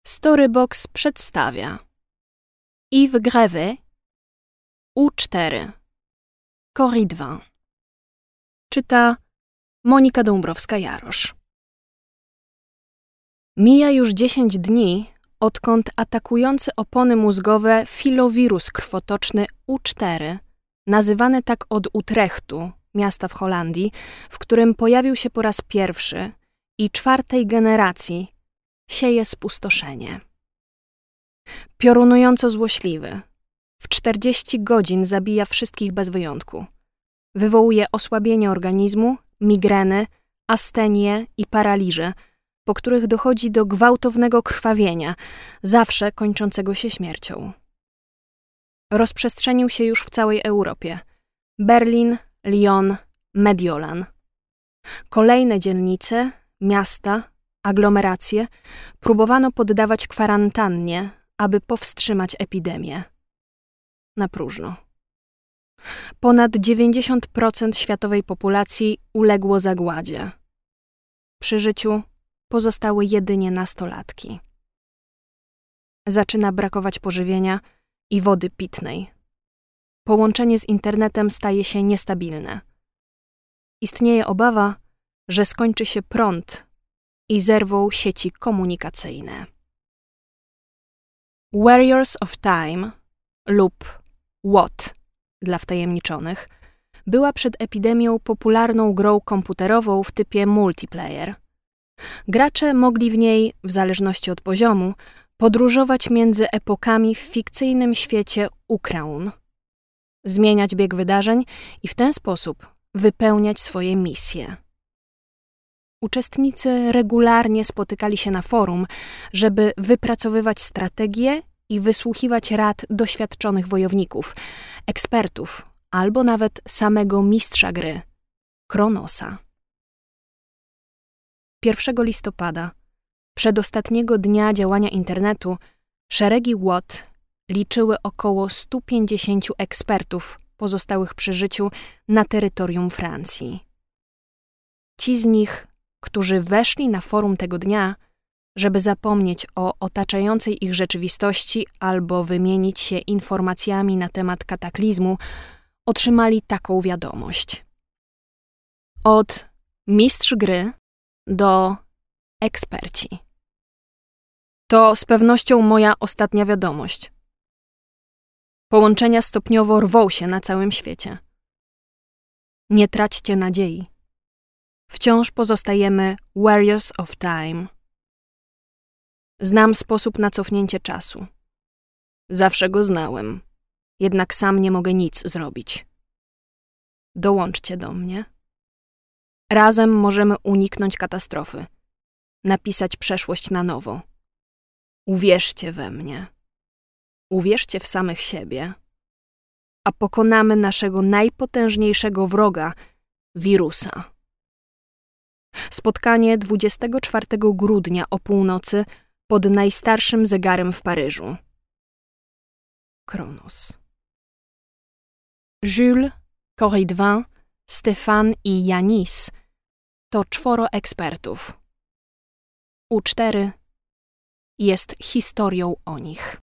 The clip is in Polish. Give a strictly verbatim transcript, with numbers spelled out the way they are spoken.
Storybox przedstawia Yves Grévé, U cztery, Cory dwa. Czyta Monika Dąbrowska-Jarosz. Mija już dziesięć dni, odkąd atakujący opony mózgowe filowirus krwotoczny U cztery, nazywany tak od Utrechtu, miasta w Holandii, w którym pojawił się po raz pierwszy i czwartej generacji, sieje spustoszenie. Piorunująco złośliwy, w czterdzieści godzin zabija wszystkich bez wyjątku. Wywołuje osłabienie organizmu, migreny, astenię i paraliże, po których dochodzi do gwałtownego krwawienia, zawsze kończącego się śmiercią. Rozprzestrzenił się już w całej Europie. Berlin, Lyon, Mediolan. Kolejne dzielnice, miasta, aglomeracje próbowano poddawać kwarantannie, aby powstrzymać epidemię. Na próżno. Ponad dziewięćdziesiąt procent światowej populacji uległo zagładzie. Przy życiu pozostały jedynie nastolatki. Zaczyna brakować pożywienia i wody pitnej. Połączenie z internetem staje się niestabilne. Istnieje obawa, że skończy się prąd i zerwą sieci komunikacyjne. Warriors of Time lub W O T dla wtajemniczonych była przed epidemią popularną grą komputerową w typie multiplayer. Gracze mogli w niej, w zależności od poziomu, podróżować między epokami w fikcyjnym świecie Ukraun, zmieniać bieg wydarzeń i w ten sposób wypełniać swoje misje. Uczestnicy regularnie spotykali się na forum, żeby wypracowywać strategie i wysłuchiwać rad doświadczonych wojowników, ekspertów albo nawet samego mistrza gry, Kronosa. pierwszego listopada, przedostatniego dnia działania internetu, szeregi W O T liczyły około stu pięćdziesięciu ekspertów pozostałych przy życiu na terytorium Francji. Ci z nich, którzy weszli na forum tego dnia, żeby zapomnieć o otaczającej ich rzeczywistości albo wymienić się informacjami na temat kataklizmu, otrzymali taką wiadomość. Od mistrz gry do eksperci. To z pewnością moja ostatnia wiadomość. Połączenia stopniowo rwą się na całym świecie. Nie traćcie nadziei. Wciąż pozostajemy Warriors of Time. Znam sposób na cofnięcie czasu. Zawsze go znałem, jednak sam nie mogę nic zrobić. Dołączcie do mnie. Razem możemy uniknąć katastrofy, napisać przeszłość na nowo. Uwierzcie we mnie. Uwierzcie w samych siebie, a pokonamy naszego najpotężniejszego wroga, wirusa. Spotkanie dwudziestego czwartego grudnia o północy pod najstarszym zegarem w Paryżu. Kronos. Jules, Cory dwa, Stefan i Yanis to czworo ekspertów. U cztery jest historią o nich.